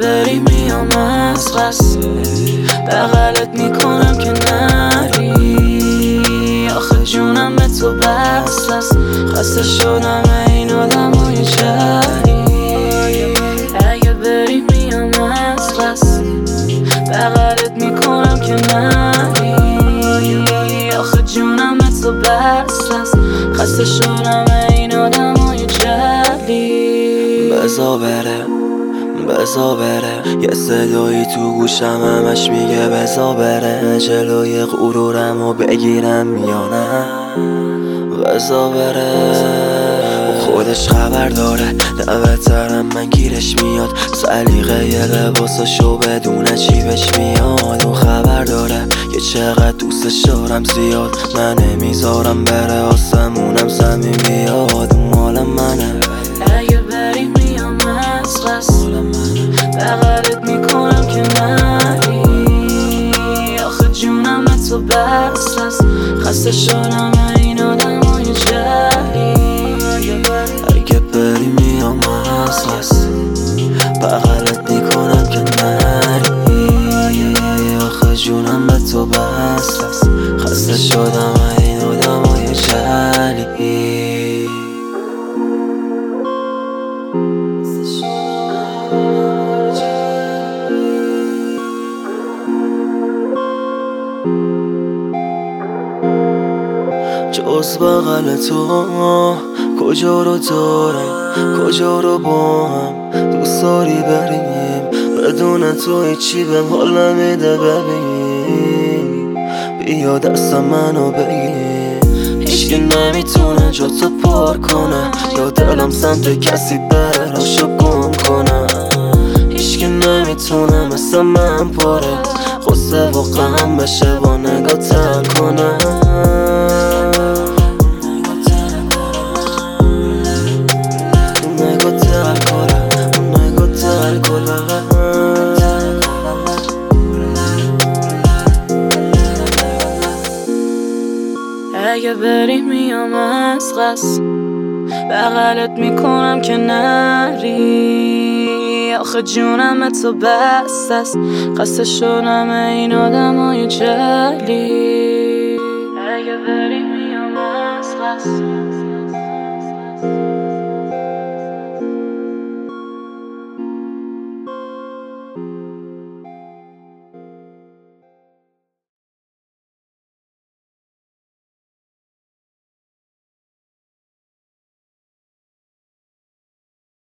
بری میام از قصد بغلت میکنم که نری. آخه جونم به تو بست است، خسته شدم این آدمای جری. اگه بری میام از قصد بغلت میکنم که نری. آخه جونم به تو بست است، خسته شدم این آدمای جری. بزا بره یه صدایی تو گوشم همش میگه بزا بره، جلوی غرورمو بگیرم یا نه. بزا بره خودش خبر داره، نه بهترم من گیرش میاد. سلیقه یه لباساشو بدونه چی بهش میاد. اون خبر داره که چقدر دوستش دارم زیاد. من نمیذارم بره آسمونم زمین بیاد. اون مال منه. اگه بری میام از قصد بغلت میکنم که نری. آخه جونم به تو بست است، خسته شدم این آدمای جری. اگه بری میام از قصد بغلت میکنم که نری. آخه جونم به تو بست است، خسته شدم این آدمای جری. جز بغل تو کجا رو دارم، کجا رو با هم دوست داری بریم. بدون تو هیچی بهم حال نمیده ببین. بیا دستم منو بگیر. هیچکی نمیتونه جا تو پر کنه، یا دلم سمت کسی بره راشو گم کنه. هیچکی نمیتونه مثل من پاره غصه و غم بشه با نگاه تر کنه. اگه بری میام از قصد بغلت میکنم که نری. آخه جونم به تو بست است، خسته شدم این آدمای جلی. اگه بری میام از قصد